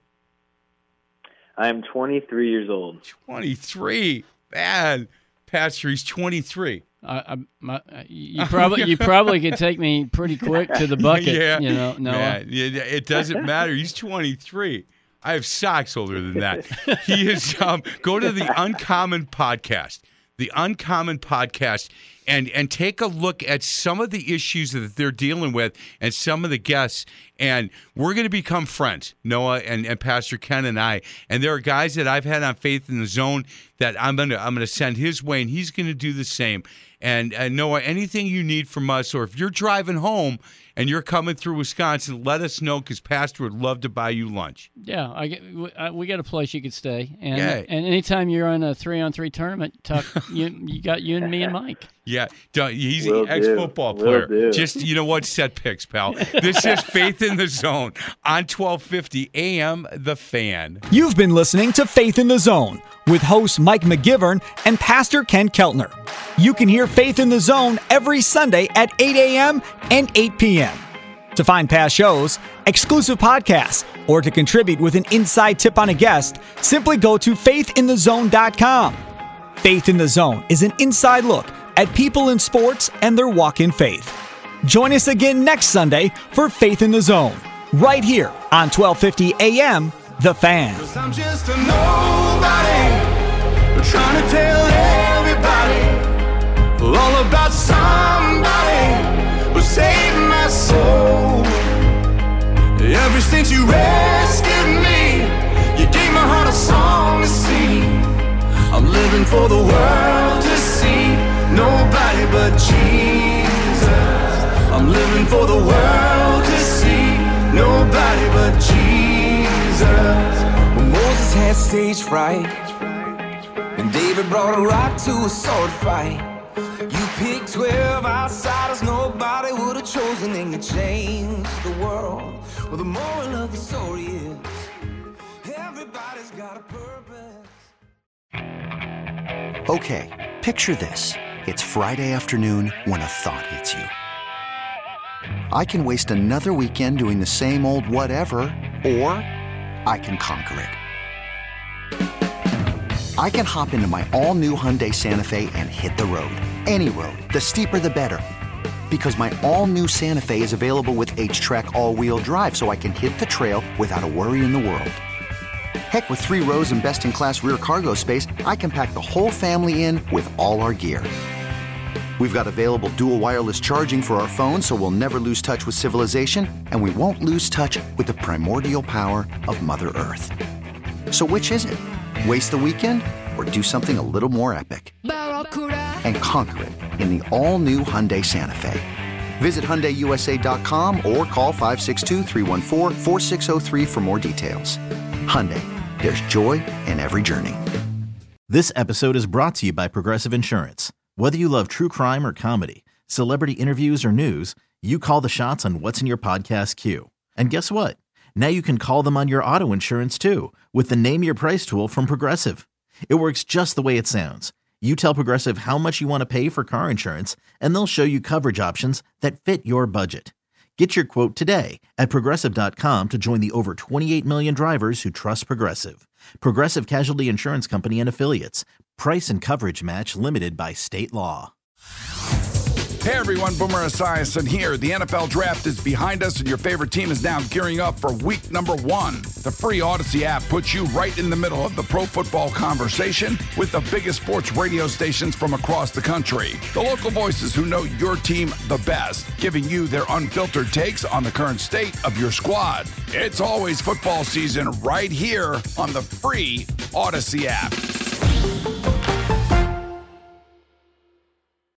I'm twenty-three years old. twenty-three. Man, Pastor, he's twenty-three. I, I, my, you probably you probably could take me pretty quick to the bucket. Yeah, you know, Noah. Man, it, it doesn't matter. He's twenty-three. I have socks older than that. He is. Um, go to the Uncommon Podcast, the Uncommon Podcast, and and take a look at some of the issues that they're dealing with and some of the guests. And we're going to become friends, Noah and, and Pastor Ken and I. And there are guys that I've had on Faith in the Zone that I'm gonna I'm gonna send his way, and he's going to do the same. And uh, Noah, anything you need from us, or if you're driving home and you're coming through Wisconsin, let us know, because Pastor would love to buy you lunch. Yeah, I get, I, we got a place you could stay, and yeah. and anytime you're on a three-on-three tournament, talk, you you got you and me and Mike. Yeah, he's Will an ex-football do. player. Will do. Just, you know what, set picks, pal. This is Faith in the Zone on twelve fifty A M The Fan. You've been listening to Faith in the Zone with host Mike McGivern and Pastor Ken Keltner. You can hear Faith in the Zone every Sunday at eight a.m. and eight p.m. To find past shows, exclusive podcasts, or to contribute with an inside tip on a guest, simply go to faith in the zone dot com. Faith in the Zone is an inside look at people in sports and their walk in faith. Join us again next Sunday for Faith in the Zone, right here on twelve fifty A M The Fan. 'Cause I'm just a nobody, trying to tell everybody all about somebody who saved my soul. Ever since you rescued me, you gave my heart a song to sing. I'm living for the world to see, nobody but Jesus. I'm living for the world to see, nobody but Jesus. When Moses had stage fright, and David brought a rock to a sword fight, you picked twelve outsiders nobody would have chosen, and you changed the world. Well, the moral of the story is, everybody's got a purpose. Okay, picture this. It's Friday afternoon when a thought hits you. I can waste another weekend doing the same old whatever, or I can conquer it. I can hop into my all-new Hyundai Santa Fe and hit the road. Any road. The steeper, the better. Because my all-new Santa Fe is available with H-Track all-wheel drive, so I can hit the trail without a worry in the world. Heck, with three rows and best-in-class rear cargo space, I can pack the whole family in with all our gear. We've got available dual wireless charging for our phones, so we'll never lose touch with civilization, and we won't lose touch with the primordial power of Mother Earth. So which is it? Waste the weekend or do something a little more epic? And conquer it in the all-new Hyundai Santa Fe. Visit Hyundai U S A dot com or call five six two, three one four, four six zero three for more details. Hyundai, there's joy in every journey. This episode is brought to you by Progressive Insurance. Whether you love true crime or comedy, celebrity interviews or news, you call the shots on what's in your podcast queue. And guess what? Now you can call them on your auto insurance too with the Name Your Price tool from Progressive. It works just the way it sounds. You tell Progressive how much you want to pay for car insurance, and they'll show you coverage options that fit your budget. Get your quote today at Progressive dot com to join the over twenty-eight million drivers who trust Progressive. Progressive Casualty Insurance Company and Affiliates. Price and coverage match limited by state law. Hey everyone, Boomer Esiason here. The N F L Draft is behind us and your favorite team is now gearing up for week number one. The free Odyssey app puts you right in the middle of the pro football conversation with the biggest sports radio stations from across the country. The local voices who know your team the best, giving you their unfiltered takes on the current state of your squad. It's always football season right here on the free Odyssey app.